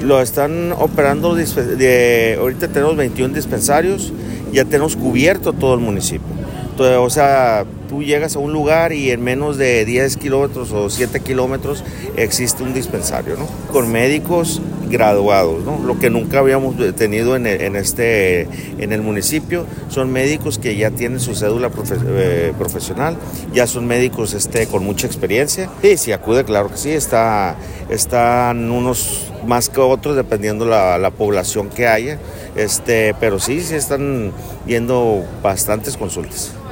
Lo están operando, ahorita tenemos 21 dispensarios, ya tenemos cubierto todo el municipio. Entonces, o sea, tú llegas a un lugar y en menos de 10 kilómetros o 7 kilómetros existe un dispensario, ¿no? Con médicos graduados, ¿no? Lo que nunca habíamos tenido en el municipio. Son médicos que ya tienen su cédula profesional, ya son médicos con mucha experiencia. Sí, sí acude, claro que sí, están unos más que otros dependiendo la población que haya, pero sí están yendo bastantes consultas.